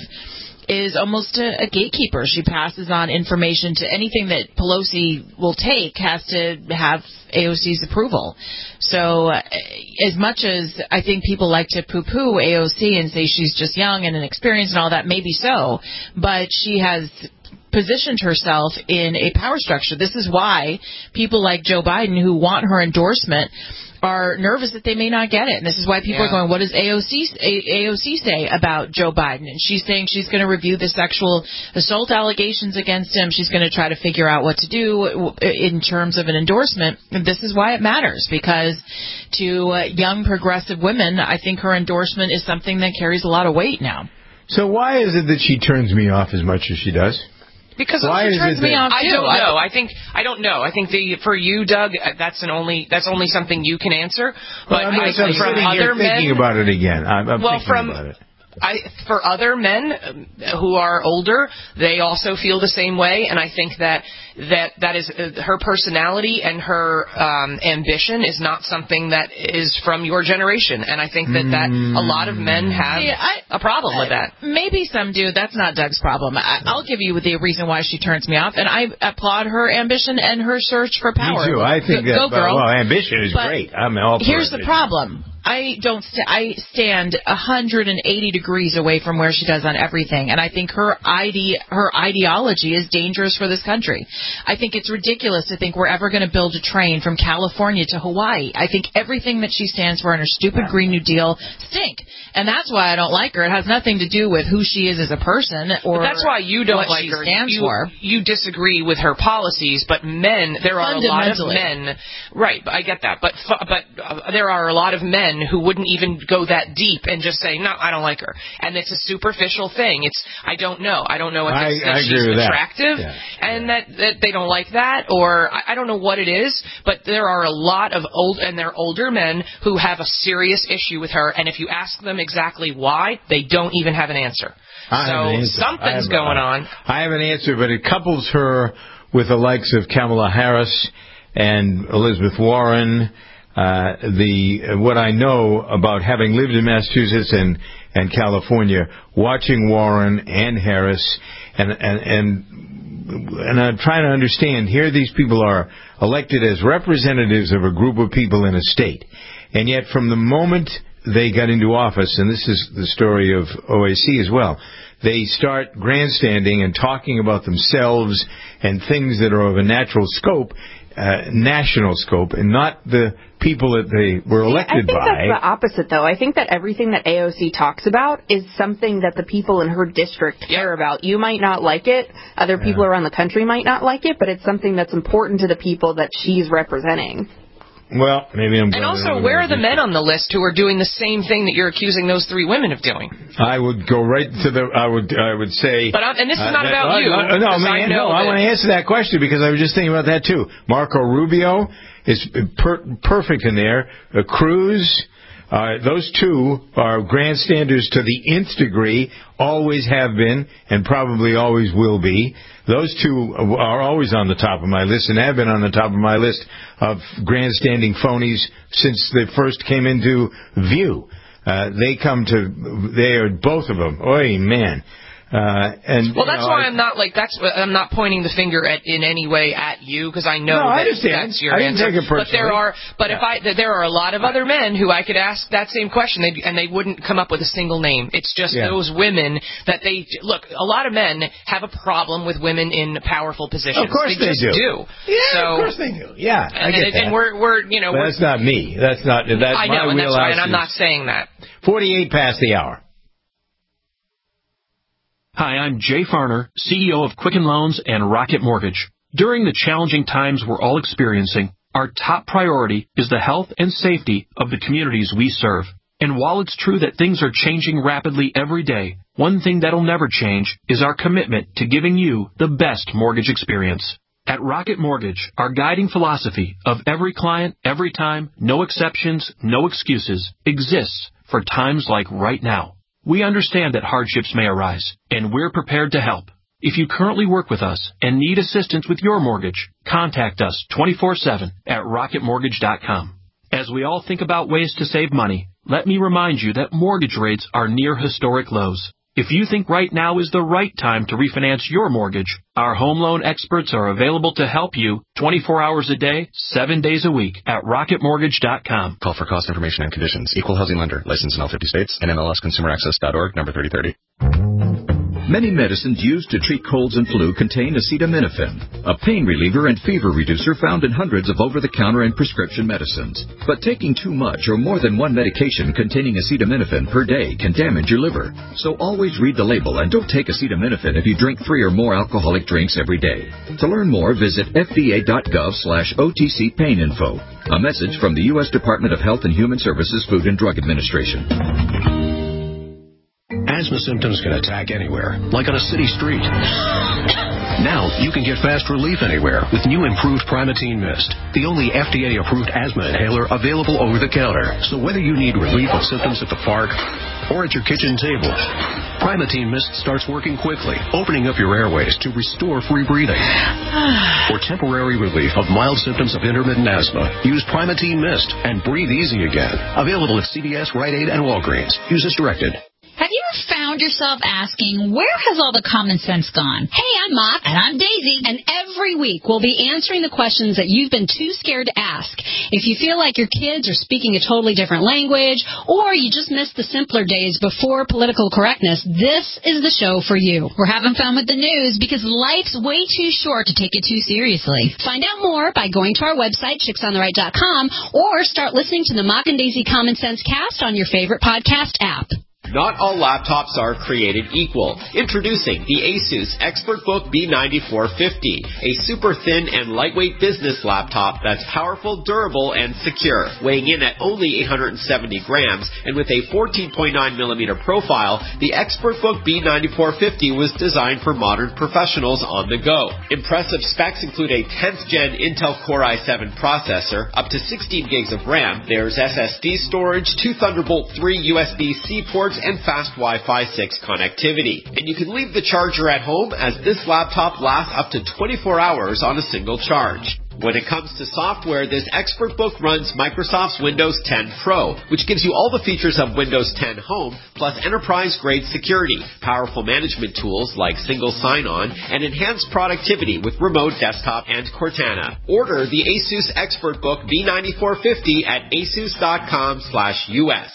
is almost a, a gatekeeper. She passes on information to anything that Pelosi will take has to have A O C's approval. So uh, as much as I think people like to poo-poo A O C and say she's just young and inexperienced and all that, maybe so, but she has positioned herself in a power structure. This is why people like Joe Biden, who want her endorsement, are nervous that they may not get it. And this is why people Yeah. are going, what does A O C, A O C say about Joe Biden? And she's saying she's going to review the sexual assault allegations against him. She's going to try to figure out what to do in terms of an endorsement. And this is why it matters, because to uh, young progressive women, I think her endorsement is something that carries a lot of weight now. So why is it that she turns me off as much as she does? Because Why it is turns it me that- off. I too. don't I- know. I think I don't know. I think the for you, Doug, uh, that's an only that's only something you can answer. But Well, I'm, I I'm think sitting from here other thinking men, about it again. I'm, I'm well, thinking from about it. I for other men um, who are older, they also feel the same way, and I think that that that is uh, her personality and her um, ambition is not something that is from your generation, and I think that that a lot of men have See, I- a problem with that. Maybe some do. That's not Doug's problem. I, I'll give you the reason why she turns me off, and I applaud her ambition and her search for power. Me too. I think go, that, go girl. well, ambition is But great. I'm all for Here's the ambition. problem. I don't. St- I stand one hundred eighty degrees away from where she does on everything, and I think her ide- her ideology is dangerous for this country. I think it's ridiculous to think we're ever going to build a train from California to Hawaii. I think everything that she stands for in her stupid Green New Deal stink, and that's why I don't like her. It has nothing to do with who she is as a person or But that's why you don't what like she her. stands you, for. you disagree with her policies, but men, there are a lot of Fundamentally. men. Right, I get that, but fu- but uh, there are a lot of men who wouldn't even go that deep and just say, no, I don't like her. And it's a superficial thing. It's I don't know. I don't know if I- it's I that agree she's with that. attractive Yeah. and that, that they don't like that, or I, I don't know what it is. But there are a lot of old and they're older men who have a serious issue with her. And if you ask them exactly why, they don't even have an answer. I have an So answer. I something's have- going on. I have an answer, but it couples her with the likes of Kamala Harris and Elizabeth Warren. Uh, the what I know about having lived in Massachusetts and, and California, watching Warren and Harris, and and and and I'm trying to understand. Here, these people are elected as representatives of a group of people in a state, and yet from the moment they got into office, and this is the story of O A C as well, they start grandstanding and talking about themselves and things that are of a natural scope, uh, national scope, and not the people that they were elected I think by. that's the opposite, though. I think that everything that A O C talks about is something that the people in her district care about. You might not like it. Other people around the country might not like it, but it's something that's important to the people that she's representing. Well, maybe I'm. And also, where are the men on the list who are doing the same thing that you're accusing those three women of doing? I would go right to the. I would. I would say. But I'm, and this is uh, not that- about uh, you. No, no, because man, I know no. I that- want to answer that question because I was just thinking about that too. Marco Rubio is per- perfect in there. Uh, Cruz. Uh, those two are grandstanders to the nth degree, always have been, and probably always will be. Those two are always on the top of my list and have been on the top of my list of grandstanding phonies since they first came into view. Uh, they come to, they are both of them. Oy, man. Uh, and well, that's you know, why I, I'm not like that's. I'm not pointing the finger at in any way at you because I know no, that I understand. that's your I didn't answer. take it personally. But there are, but yeah. if I, there are a lot of other men who I could ask that same question, they'd, and they wouldn't come up with a single name. It's just yeah. those women that they look. A lot of men have a problem with women in powerful positions. Of course they, they just do. do. Yeah, so, of course they do. Yeah, I and, get and, that. and we're, we're, you know, but we're, that's not me. That's not. That's I know, my and that's wheelhouse why, and I'm not saying that. Forty-eight past the hour. Hi, I'm Jay Farner, C E O of Quicken Loans and Rocket Mortgage. During the challenging times we're all experiencing, our top priority is the health and safety of the communities we serve. And while it's true that things are changing rapidly every day, one thing that'll never change is our commitment to giving you the best mortgage experience. At Rocket Mortgage, our guiding philosophy of every client, every time, no exceptions, no excuses, exists for times like right now. We understand that hardships may arise, and we're prepared to help. If you currently work with us and need assistance with your mortgage, contact us twenty-four seven at rocket mortgage dot com. As we all think about ways to save money, let me remind you that mortgage rates are near historic lows. If you think right now is the right time to refinance your mortgage, our home loan experts are available to help you twenty-four hours a day, seven days a week at rocket mortgage dot com. Call for cost information and conditions. Equal housing lender. Licensed in all fifty states. N M L S consumer access dot org, number thirty thirty. Many medicines used to treat colds and flu contain acetaminophen, a pain reliever and fever reducer found in hundreds of over-the-counter and prescription medicines. But taking too much or more than one medication containing acetaminophen per day can damage your liver. So always read the label and don't take acetaminophen if you drink three or more alcoholic drinks every day. To learn more, visit F D A dot gov slash O T C pain info. A message from the U S Department of Health and Human Services Food and Drug Administration. Asthma symptoms can attack anywhere, like on a city street. Now you can get fast relief anywhere with new improved Primatene Mist, the only F D A-approved asthma inhaler available over the counter. So whether you need relief of symptoms at the park or at your kitchen table, Primatene Mist starts working quickly, opening up your airways to restore free breathing. For temporary relief of mild symptoms of intermittent asthma, use Primatene Mist and breathe easy again. Available at C V S, Rite Aid, and Walgreens. Use as directed. Have you ever found yourself asking, where has all the common sense gone? Hey, I'm Mop. And I'm Daisy. And every week we'll be answering the questions that you've been too scared to ask. If you feel like your kids are speaking a totally different language, or you just missed the simpler days before political correctness, this is the show for you. We're having fun with the news because life's way too short to take it too seriously. Find out more by going to our website, chicks on the right dot com, or start listening to the Mop and Daisy Common Sense Cast on your favorite podcast app. Not all laptops are created equal. Introducing the ASUS ExpertBook B ninety-four fifty, a super thin and lightweight business laptop that's powerful, durable, and secure. Weighing in at only eight hundred seventy grams and with a fourteen point nine millimeter profile, the ExpertBook B ninety-four fifty was designed for modern professionals on the go. Impressive specs include a tenth gen Intel Core i seven processor, up to sixteen gigs of RAM, there's S S D storage, two Thunderbolt three U S B-C ports, and fast Wi-Fi six connectivity. And you can leave the charger at home as this laptop lasts up to twenty-four hours on a single charge. When it comes to software, this ExpertBook runs Microsoft's Windows ten Pro, which gives you all the features of Windows ten Home, plus enterprise-grade security, powerful management tools like single sign-on, and enhanced productivity with remote desktop and Cortana. Order the ASUS ExpertBook B ninety-four fifty at asus dot com slash U S.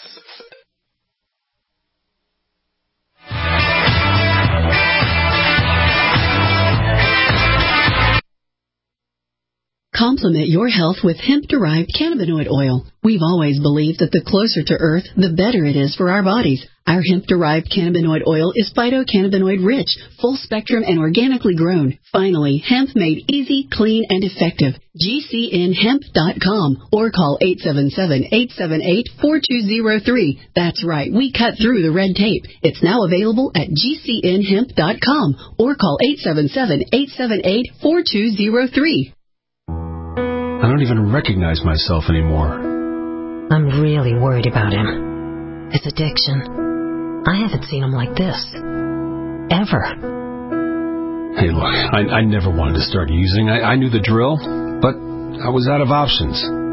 Complement your health with hemp-derived cannabinoid oil. We've always believed that the closer to Earth, the better it is for our bodies. Our hemp-derived cannabinoid oil is phytocannabinoid-rich, full-spectrum, and organically grown. Finally, hemp made easy, clean, and effective. G C N hemp dot com or call eight seven seven, eight seven eight, four two zero three. That's right, we cut through the red tape. It's now available at G C N hemp dot com or call eight seven seven, eight seven eight, four two zero three. I don't even recognize myself anymore. I'm really worried about him. His addiction. I haven't seen him like this. Ever. Hey, look, I, I never wanted to start using. I, I knew the drill, but I was out of options.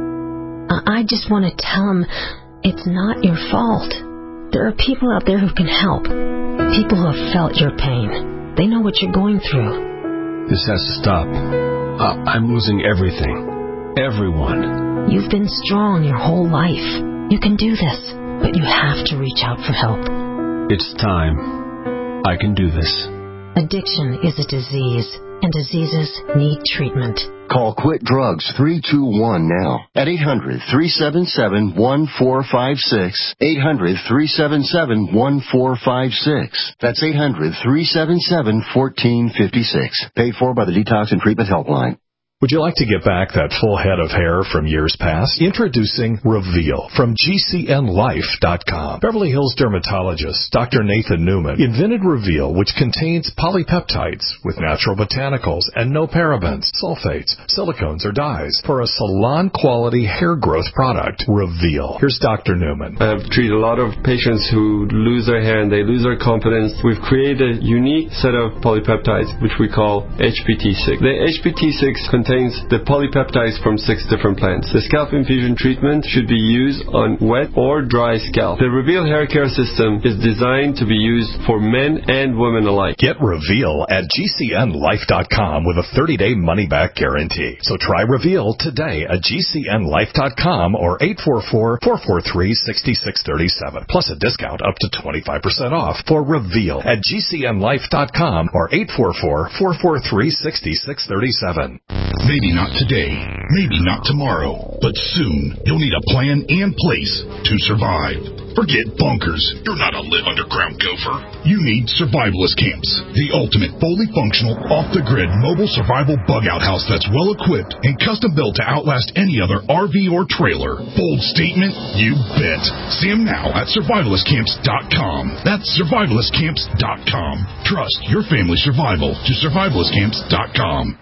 I, I just want to tell him it's not your fault. There are people out there who can help. People who have felt your pain. They know what you're going through. This has to stop. Uh, I'm losing everything. Everyone. You've been strong your whole life. You can do this, but you have to reach out for help. It's time. I can do this. Addiction is a disease, and diseases need treatment. Call Quit Drugs three two one now at eight hundred, three seven seven, one four five six. eight hundred, three seven seven, one four five six. That's eight hundred, three seven seven, one four five six. Paid for by the Detox and Treatment Helpline. Would you like to get back that full head of hair from years past? Introducing Reveal from G C N Life dot com. Beverly Hills dermatologist Doctor Nathan Newman invented Reveal, which contains polypeptides with natural botanicals and no parabens, sulfates, silicones, or dyes for a salon-quality hair growth product. Reveal. Here's Doctor Newman. I've treated a lot of patients who lose their hair and they lose their confidence. We've created a unique set of polypeptides, which we call H P T six. The H P T six contains the polypeptides from six different plants. The scalp infusion treatment should be used on wet or dry scalp. The Reveal hair care system is designed to be used for men and women alike. Get Reveal at G C N Life dot com with a thirty-day money-back guarantee. So try Reveal today at G C N Life dot com or eight four four, four four three, six six three seven. Plus a discount up to twenty-five percent off for Reveal at G C N Life dot com or eight four four, four four three, six six three seven. Maybe not today, maybe not tomorrow, but soon you'll need a plan and place to survive. Forget bunkers. You're not a live underground gopher. You need survivalist camps, the ultimate fully functional, off-the-grid mobile survival bug-out house that's well-equipped and custom-built to outlast any other R V or trailer. Bold statement? You bet. See them now at survivalist camps dot com. That's survivalist camps dot com. Trust your family's survival to survivalist camps dot com.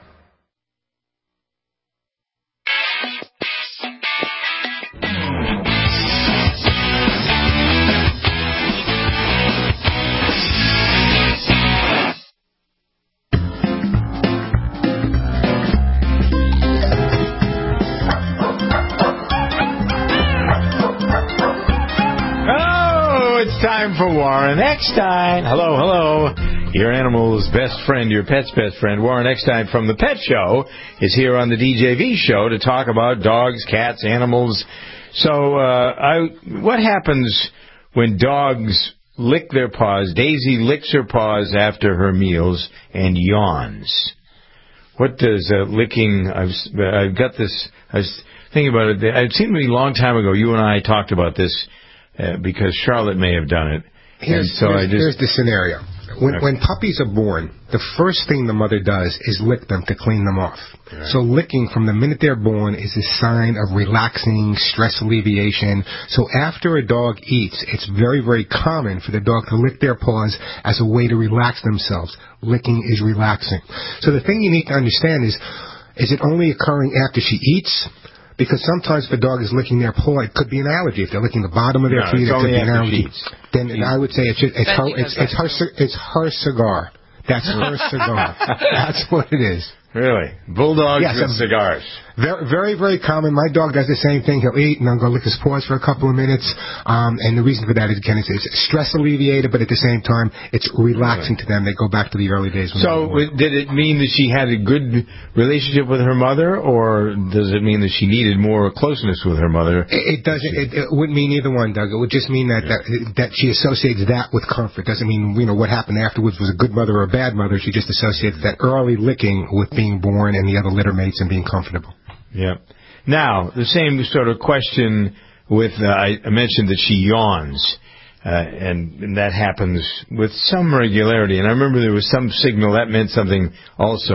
Time for Warren Eckstein. Hello, hello. Your animal's best friend, your pet's best friend, Warren Eckstein from The Pet Show, is here on the D J V show to talk about dogs, cats, animals. So, uh, I, what happens when dogs lick their paws? Daisy licks her paws after her meals and yawns. What does uh, licking? I've, I've got this. I was thinking about it. It seemed to me a long time ago. You and I talked about this. Uh, because Charlotte may have done it. Here's, so here's, I just, here's the scenario. When, okay. when puppies are born, the first thing the mother does is lick them to clean them off. Right. So licking from the minute they're born is a sign of relaxing, stress alleviation. So after a dog eats, it's very, very common for the dog to lick their paws as a way to relax themselves. Licking is relaxing. So the thing you need to understand is, is it only occurring after she eats? Because sometimes if a dog is licking their paw, it could be an allergy. If they're licking the bottom of their no, feet, it could be an allergy. Sheets. Then sheets. I would say it's just, it's her it's, it's her it's her cigar. That's her cigar. That's what it is. Really? Bulldogs yes, with cigars. Very, very, very common. My dog does the same thing. He'll eat and then go lick his paws for a couple of minutes. Um, and the reason for that is, again, it's, it's stress alleviated, but at the same time, it's relaxing to them. They go back to the early days. When so, did it mean that she had a good relationship with her mother, or does it mean that she needed more closeness with her mother? It, it doesn't. It, it wouldn't mean either one, Doug. It would just mean that, yeah. that that she associates that with comfort. Doesn't mean, you know, what happened afterwards was a good mother or a bad mother. She just associates that early licking with being born and the other litter mates and being comfortable. Yeah. Now, the same sort of question with, uh, I mentioned that she yawns, uh, and, and that happens with some regularity. And I remember there was some signal that meant something also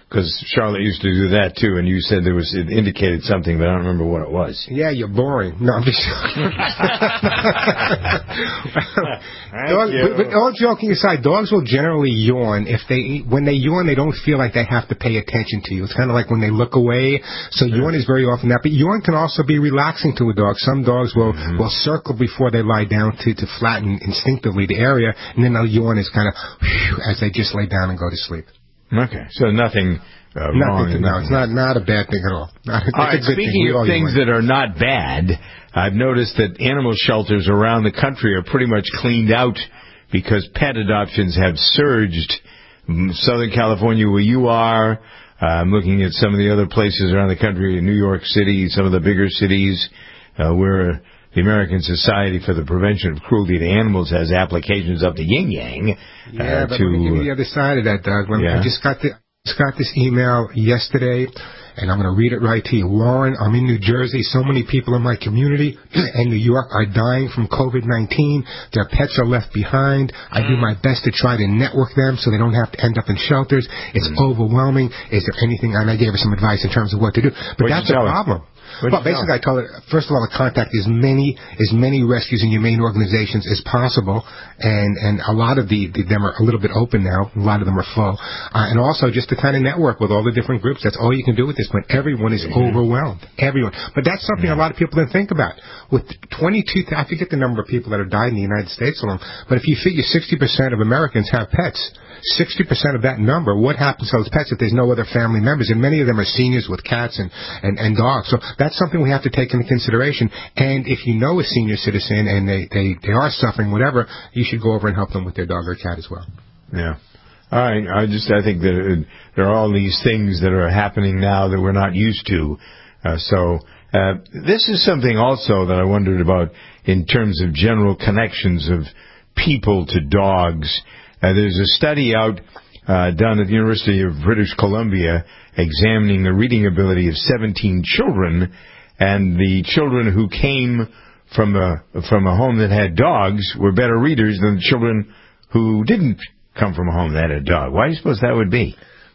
Because Charlotte used to do that, too, and you said there was it indicated something, but I don't remember what it was. Yeah, you're boring. No, I'm just joking. Dogs, but, but all joking aside, dogs will generally yawn. If they When they yawn, they don't feel like they have to pay attention to you. It's kind of like when they look away. So yawn is very often that. But yawn can also be relaxing to a dog. Some dogs will, mm-hmm. will circle before they lie down to, to flatten instinctively the area, and then they'll yawn is kind of whew, as they just lay down and go to sleep. Okay, so nothing uh, nothing wrong. To, no, it's not not a bad thing at all. Not, all right, speaking thing. of things that are not bad, I've noticed that animal shelters around the country are pretty much cleaned out because pet adoptions have surged. Southern California, where you are, uh, I'm looking at some of the other places around the country, in New York City, some of the bigger cities, uh, where the American Society for the Prevention of Cruelty to Animals has applications up the yin-yang. Yeah, uh, but to, let me give you the other side of that, Doug. Yeah. I just got, the, just got this email yesterday, and I'm going to read it right to you. Warren, I'm in New Jersey. So many people in my community in New York are dying from COVID nineteen. Their pets are left behind. I do my best to try to network them so they don't have to end up in shelters. It's mm. overwhelming. Is there anything? And I gave her some advice in terms of what to do. But What'd that's a problem. What'd well, basically, I told her, first of all, to contact as many as many rescues and humane organizations as possible, and and a lot of the, the them are a little bit open now. A lot of them are full, uh, and also just to kind of network with all the different groups. That's all you can do at this point. Everyone is mm-hmm. overwhelmed. Everyone, but that's something yeah. a lot of people didn't think about. With twenty-two, I forget the number of people that have died in the United States alone, but if you figure sixty percent of Americans have pets. sixty percent of that number, what happens to those pets if there's no other family members? And many of them are seniors with cats and, and, and dogs. So that's something we have to take into consideration. And if you know a senior citizen and they, they, they are suffering, whatever, you should go over and help them with their dog or cat as well. Yeah. All right. I just, I think that there are all these things that are happening now that we're not used to. Uh, so, uh, this is something also that I wondered about in terms of general connections of people to dogs. Uh, there's a study out uh, done at the University of British Columbia examining the reading ability of seventeen children, and the children who came from a from a home that had dogs were better readers than the children who didn't come from a home that had a dog. Why do you suppose that would be?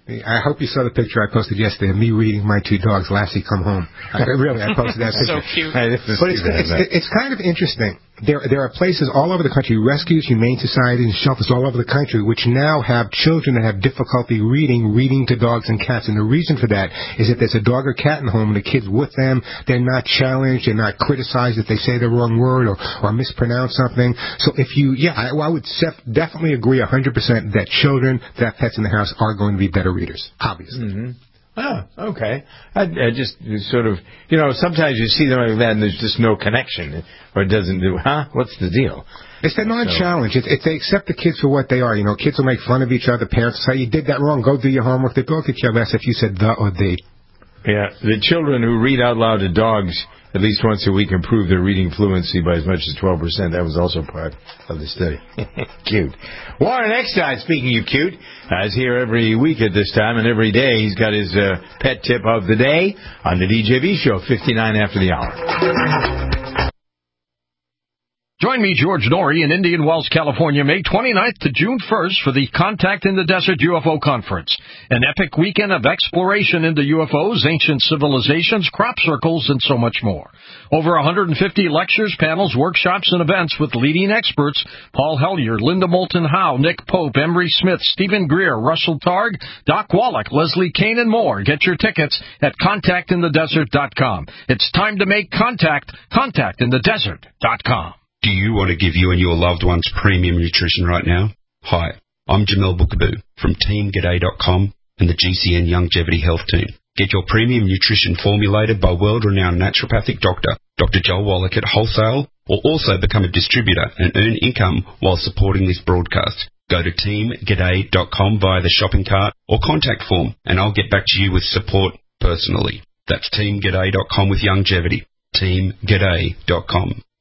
I hope you saw the picture I posted yesterday of me reading my two dogs, Lassie Come Home. I, really, I posted that picture. So cute. But it's, it's, it's kind of interesting. There, there are places all over the country, rescues, humane societies, and shelters all over the country, which now have children that have difficulty reading, reading to dogs and cats. And the reason for that is if there's a dog or cat in the home and the kid's with them, they're not challenged, they're not criticized if they say the wrong word or, or mispronounce something. So if you, yeah, I, I would definitely agree one hundred percent that children that have pets in the house are going to be better readers, obviously. Mm-hmm. Oh, okay. I, I just sort of, you know, sometimes you see them like that and there's just no connection, or it doesn't do, huh? What's the deal? It's that non-challenge. It's, it's they accept the kids for what they are. You know, kids will make fun of each other. Parents say, you did that wrong. Go do your homework. The dog could care less if you said the or the. Yeah, the children who read out loud to dogs at least once a week improve their reading fluency by as much as twelve percent. That was also part of the study. Cute. Warren Eckstein, speaking of cute, uh, is here every week at this time, and every day he's got his uh, pet tip of the day on the D J B Show, fifty-nine after the hour. Join me, George Norrie, in Indian Wells, California, May twenty-ninth to June first for the Contact in the Desert U F O Conference, an epic weekend of exploration into U F Os, ancient civilizations, crop circles, and so much more. Over one hundred fifty lectures, panels, workshops, and events with leading experts: Paul Hellyer, Linda Moulton Howe, Nick Pope, Emery Smith, Stephen Greer, Russell Targ, Doc Wallach, Leslie Kane, and more. Get your tickets at contact in the desert dot com. It's time to make contact. contact in the desert dot com. Do you want to give you and your loved ones premium nutrition right now? Hi, I'm Jamel Bookaboo from team g'day dot com and the G C N Longevity Health Team. Get your premium nutrition formulated by world-renowned naturopathic doctor, Doctor Joel Wallach at wholesale, or also become a distributor and earn income while supporting this broadcast. Go to team g'day dot com via the shopping cart or contact form, and I'll get back to you with support personally. That's team g'day dot com with longevity. team g'day dot com.